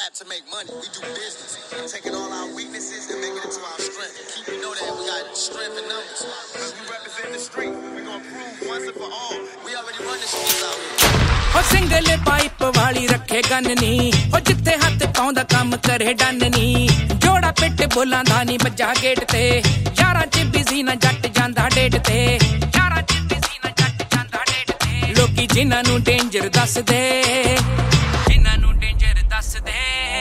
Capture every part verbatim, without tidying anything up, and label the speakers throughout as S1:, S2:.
S1: rap to make money. We do business. We're taking all our weaknesses and making it to our strength. Keep you know that we got strength in numbers. Because we represent the street. We're going to prove once and for all. We already run the streets out here.
S2: हो single pipe वाली रखे gun नी हो जिथे हाथ पाउंदा काम करे done नी जोड़ा पिट बोलां दा नी बजा गेट ते यारां च बिजी ना जट जांदा डेट ते यारां च बिजी ना जट जांदा डेट ते लोकी जिन्हां नू डेंजर दस दे जिन्हां नू डेंजर दस दे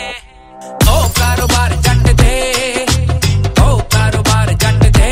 S2: ओ कारोबार जट दे ओ कारोबार जट दे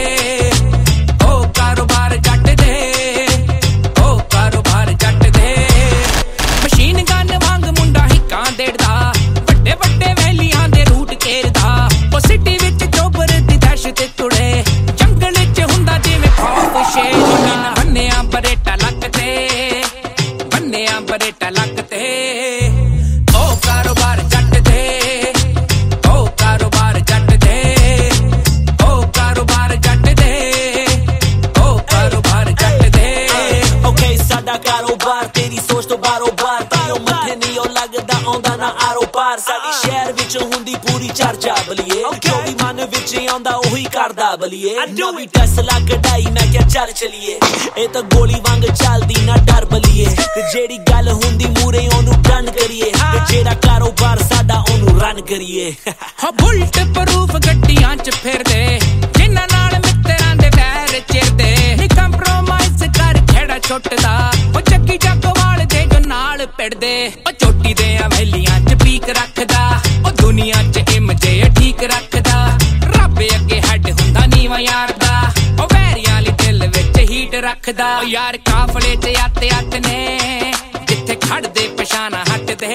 S2: ओ कारोबार जट दे ओ कारोबार जट दे मशीन गन वांग मुंडा हिक्कां देड़दा ਵੱਡੇ ਵੱਡੇ ਵੈਲੀਆਂ ਦੇ ਰੂਟ ਘੇਰਦਾ ਉਹ ਸਿਟੀ ਵਿੱਚ ਚੋਬਰ ਦੀ ਦਹਿਸ਼ਤ ਤੁੜੇ ਜੰਗਲ ਵਿੱਚ ਹੁੰਦਾ ਜਿਵੇਂ ਖੌਫ ਸ਼ੇਰ ਦਾ ਬੰਨਿਆ ਬਰੇਟਾ ਲੱਕ ਤੇ ਬੰਨਿਆ ਬਰੇਟਾ ਲੱਕ ਤੇ ਉਹ ਕਾਰੋਬਾਰ ਜੱਟ ਦੇ ਉਹ ਕਾਰੋਬਾਰ ਜੱਟ ਦੇ ਉਹ ਕਾਰੋਬਾਰ ਜੱਟ ਦੇ ਉਹ ਕਾਰੋਬਾਰ ਜੱਟ ਦੇ
S3: ਓਕੇ ਸਾਡਾ ਕਾਰੋਬਾਰ ਤੇਰੀ ਸੋਚ ਤੋਂ ਬਾਰੋਬਾਰ ਤਾਈਓ ਮੱਥੇ ਨਹੀਂ ਉਹ ਲੱਗਦਾ ਆਉਂਦਾ ਨਾ ਆਰੋ ਪਾਰ ਸਾਡੀ ਸ਼ਹਿਰ ਵਿੱਚ ਹੁੰਦੀ ਪੂਰੀ ਚਰਚਾ ਬਲੀਏ ਜੋ ਵੀ ਮਨ ਵਿੱਚ ਆਉਂਦਾ ਉਹੀ ਕਰਦਾ ਬਲੀਏ ਨਵੀਂ ਟੈਸਲਾ ਕਢਾਈ ਮੈਂ ਕਿਹਾ ਚੱਲ ਚਲੀਏ ਇਹ ਤਾਂ ਗੋਲੀ ਵਾਂਗ ਚੱਲਦੀ ਨਾ ਡਰ ਬਲੀਏ ਤੇ ਜਿਹੜੀ ਗੱਲ ਹੁੰਦੀ ਮੂਰੇ ਉਹਨੂੰ ਡਨ ਕਰੀਏ ਤੇ ਜਿਹੜਾ ਕਾਰੋਬਾਰ ਸਾਡਾ ਉਹਨੂੰ ਰਨ ਕਰੀਏ
S2: ਹੋ ਬੁਲਟ ਪ੍ਰੂਫ ਗੱਡੀਆਂ 'ਚ ਫਿਰਦੇ ਜਿਨ੍ਹਾਂ ਨਾਲ ਮਿੱਤਰਾਂ ਦੇ ਵੈਰ ਚਿਰਦੇ ਨੀ ਕੰਪਰੋਮਾਈਜ਼ ਕਰ ਖੇੜਾ ਛੁੱਟਦਾ ਉਹ ਚੱਕੀ ਜੱਗਵਾਲ ਦੇ ਜੋ ਨਾਲ ਪਿੜਦੇ ਉਹ ਚੋਟੀ ਦੇ ਹਵੇਲੀਆਂ 'ਚ ਪੀਕ ਰੱਖਦਾ ਉਹ ਦੁਨੀਆ 'ਚ ਇਮਜੇ ਠੀਕ ਰੱਖਦਾ ਰੱਬ ਅੱਗੇ ਹੱਡ ਹੁੰਦਾ ਨੀਵਾਂ ਯਾਰ ਦਾ ਉਹ ਵੈਰੀਆਂ ਲਈ ਦਿਲ ਵਿੱਚ ਹੀਟ ਰੱਖਦਾ ਉਹ ਯਾਰ ਕਾਫਲੇ 'ਚ ਆਤੇ ਆਤ ਨੇ ਜਿੱਥੇ ਖੜਦੇ ਪਛਾਣਾ ਹਟਦੇ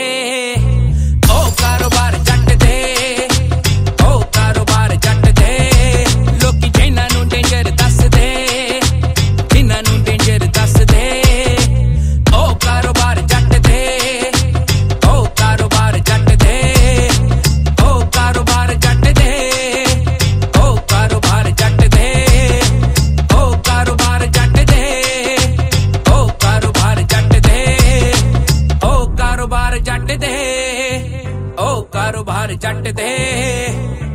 S2: ਉਹ ਕਾਰੋਬਾਰ ਜੱਟ ਦੇ ਉਹ ਕਾਰੋਬਾਰ ਜੱਟ ਦੇ ਲੋਕੀ ਜਿਨ੍ਹਾਂ ਨੂੰ ਡੇਂਜਰ ਦੱਸਦੇ ਜਿਨ੍ਹਾਂ ਨੂੰ ਡੇਂਜਰ ਦੱਸਦੇ ਉਹ ਕਾਰੋਬਾਰ ਜੱਟ ਦੇ ਉਹ ਕਾਰੋਬਾਰ ਜੱਟ ਦੇ ਉਹ ਕਾਰੋਬਾਰ ਜੱਟ ਦੇ ਉਹ ਕਾਰੋਬਾਰ ਜੱਟ ਦੇ ਉਹ ਕਾਰੋਬਾਰ ਜੱਟ ਦੇ ਉਹ ਕਾਰੋਬਾਰ ਜੱਟ ਦੇ ਉਹ ਕਾਰੋਬਾਰ ਜੱਟ ਦੇ ਉਹ ਕਾਰੋਬਾਰ ਜੱਟ ਦੇ